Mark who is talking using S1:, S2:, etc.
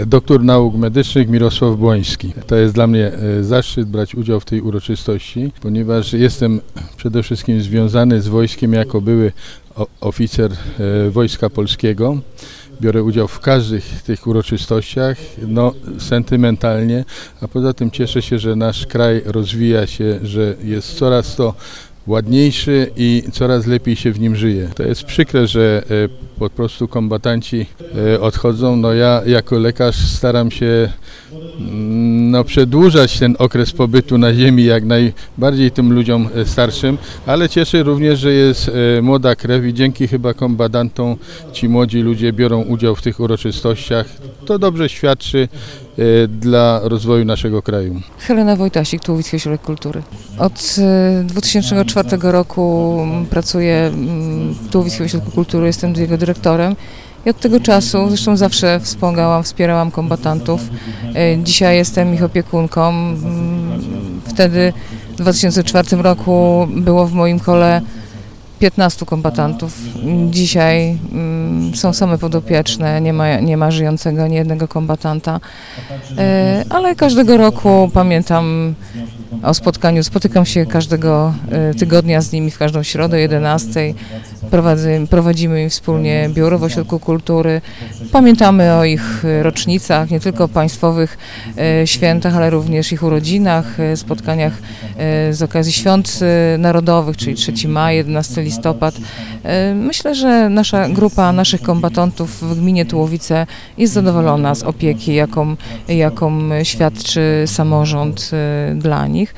S1: Doktor nauk medycznych Mirosław Błoński. To jest dla mnie zaszczyt brać udział w tej uroczystości, ponieważ jestem przede wszystkim związany z wojskiem jako były oficer Wojska Polskiego. Biorę udział w każdych tych uroczystościach, sentymentalnie, a poza tym cieszę się, że nasz kraj rozwija się, że jest coraz to ładniejszy i coraz lepiej się w nim żyje. To jest przykre, że po prostu kombatanci odchodzą. Ja jako lekarz staram się przedłużać ten okres pobytu na ziemi jak najbardziej tym ludziom starszym, ale cieszę również, że jest młoda krew i dzięki chyba kombatantom ci młodzi ludzie biorą udział w tych uroczystościach. To dobrze świadczy dla rozwoju naszego kraju.
S2: Helena Wojtasik, Tułowicki Ośrodek Kultury. Od 2004 roku pracuję w Tułowickim Ośrodku Kultury, jestem jego dyrektorem. I od tego czasu, zresztą zawsze wspomagałam, wspierałam kombatantów. Dzisiaj jestem ich opiekunką. Wtedy w 2004 roku było w moim kole 15 kombatantów. Dzisiaj są same podopieczne, nie ma żyjącego ani jednego kombatanta. Ale każdego roku pamiętam o spotkaniu, spotykam się każdego tygodnia z nimi w każdą środę o 11:00. Prowadzimy im wspólnie biuro w Ośrodku Kultury. Pamiętamy o ich rocznicach, nie tylko państwowych świętach, ale również ich urodzinach, spotkaniach z okazji świąt narodowych, czyli 3 maja, 11 listopad. Myślę, że nasza grupa naszych kombatantów w gminie Tułowice jest zadowolona z opieki, jaką świadczy samorząd dla nich.